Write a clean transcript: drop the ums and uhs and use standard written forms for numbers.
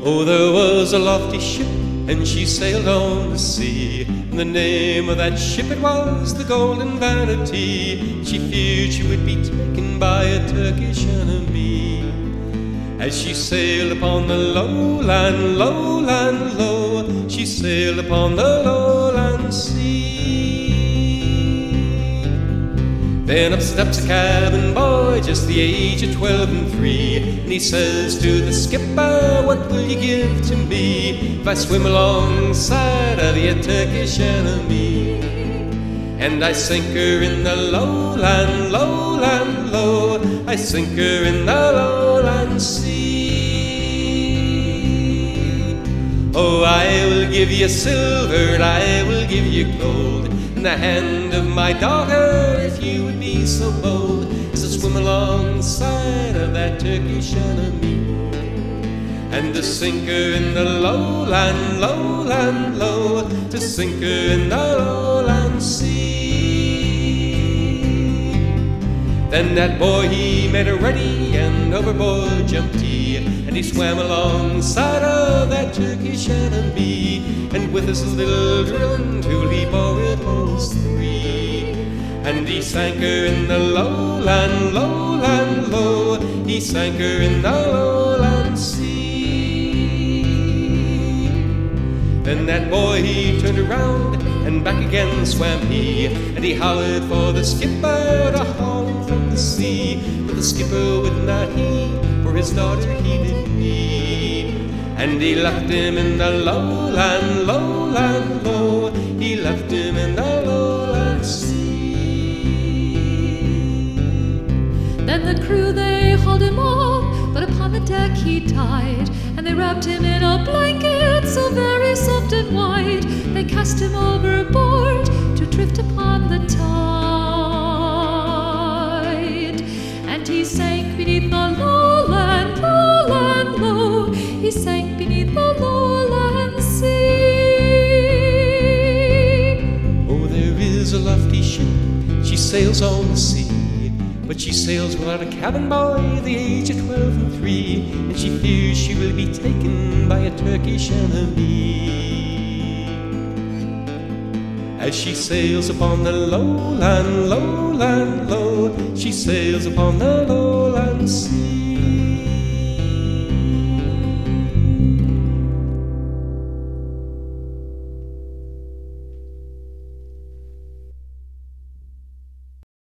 Oh, there was a lofty ship, and she sailed on the sea, and the name of that ship it was the Golden Vanity. She feared she would be taken by a Turkish enemy. As she sailed upon the lowland, lowland, low, she sailed upon the lowland sea. Then up steps a cabin boy, just the age of 12 and 3, and he says to the skipper, "What will you give to me if I swim alongside of the Turkish enemy?" And I sink her in the lowland, lowland, low, I sink her in the lowland sea. Oh, I will give you silver and I will give you gold, in the hand of my daughter, if you would be so bold as to swim alongside of that Turkish enemy, and to sink her in the lowland, lowland, low, to sink her in the lowland sea. Then that boy he made her ready, and overboard jumped he, and he swam alongside of that Turkish enemy, and with his little drilling tool he bore it almost 3, and he sank her in the lowland, lowland, low, he sank her in the lowland sea. Then that boy he turned around, and back again swam he, and he hollered for the skipper to haul him from the sea, but the skipper would not heed, for his daughter he did need. And he left him in the lowland, lowland, low, he left him in the lowland sea. Then the crew they hauled him off, but upon the deck he died, and they wrapped him in a blanket so very soft and white. They cast him overboard to drift upon the tide, and he sank beneath the lowland, lowland, low, he sank beneath the lowland sea. Oh, there is a lofty ship, she sails on the sea, but she sails without a cabin boy, the age of 12 and 3, and she fears she will be taken by a Turkish enemy. As she sails upon the lowland, lowland, low, she sails upon the lowland sea.